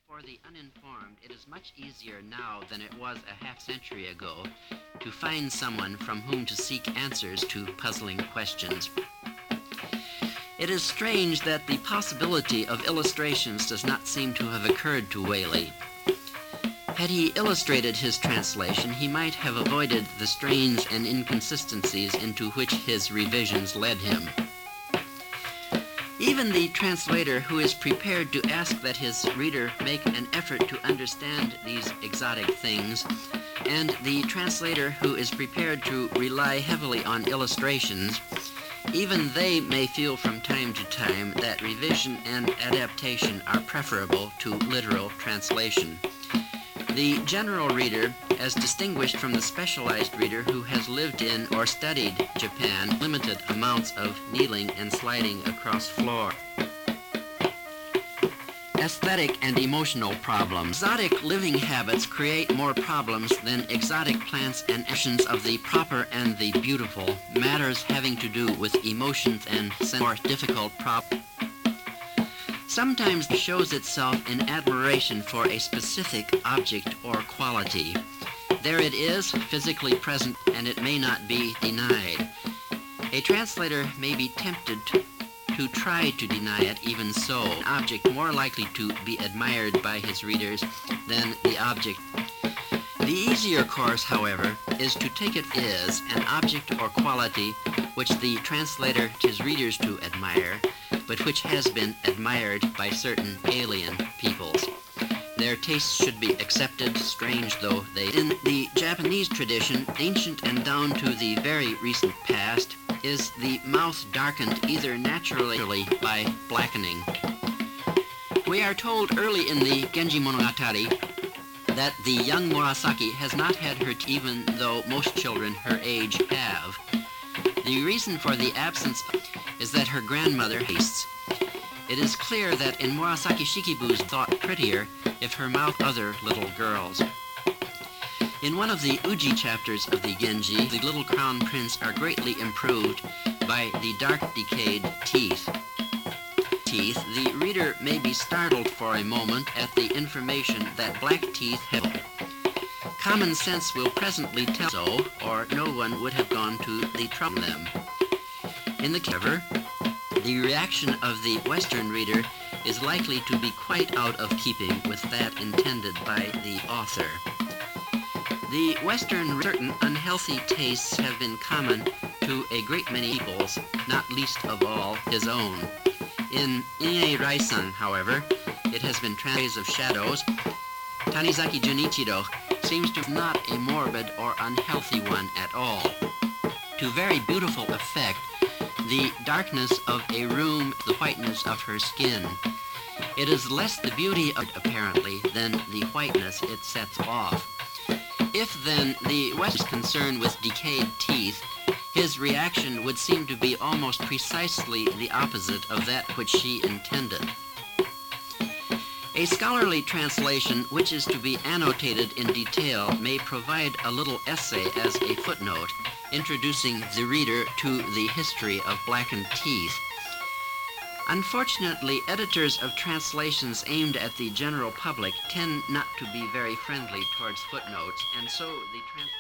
For the uninformed, it is much easier now than it was a half-century ago to find someone from whom to seek answers to puzzling questions. It is strange that the possibility of illustrations does not seem to have occurred to Whaley. Had he illustrated his translation, he might have avoided the strains and inconsistencies into which his revisions led him. Even the translator who is prepared to ask that his reader make an effort to understand these exotic things, and the translator who is prepared to rely heavily on illustrations, even they may feel from time to time that revision and adaptation are preferable to literal translation. The general reader, as distinguished from the specialized reader who has lived in or studied Japan, limited amounts of kneeling and sliding across floor. Aesthetic and emotional problems. Exotic living habits create more problems than exotic plants and actions of the proper and the beautiful, matters having to do with emotions and more difficult problems. Sometimes it shows itself in admiration for a specific object or quality. There it is, physically present, and it may not be denied. A translator may be tempted to try to deny it even so, an object more likely to be admired by his readers than the object. The easier course, however, is to take it as an object or quality which the translator his readers to admire, but which has been admired by certain alien peoples. Their tastes should be accepted, strange though they. In the Japanese tradition, ancient and down to the very recent past, is the mouth darkened either naturally by blackening. We are told early in the Genji Monogatari that the young Murasaki has not had her teeth, even though most children her age have. The reason for the absence is that her grandmother hastes. It is clear that in Murasaki Shikibu's thought prettier if her mouth other little girls. In one of the Uji chapters of the Genji, the little crown prince are greatly improved by the dark decayed teeth. The reader may be startled for a moment at the information that black teeth have. Common sense will presently tell so, or no one would have gone to the trouble them. In the cover, the reaction of the Western reader is likely to be quite out of keeping with that intended by the author. The Western certain unhealthy tastes have been common to a great many peoples, not least of all his own. In Ine Raisan, however, it has been translated of shadows. Tanizaki Junichiro seems to be not a morbid or unhealthy one at all. To very beautiful effect, the darkness of a room, the whiteness of her skin. It is less the beauty of it, apparently, than the whiteness it sets off. If, then, the West is concerned with decayed teeth, his reaction would seem to be almost precisely the opposite of that which she intended. A scholarly translation, which is to be annotated in detail, may provide a little essay as a footnote, introducing the reader to the history of blackened teeth. Unfortunately, editors of translations aimed at the general public tend not to be very friendly towards footnotes, and so the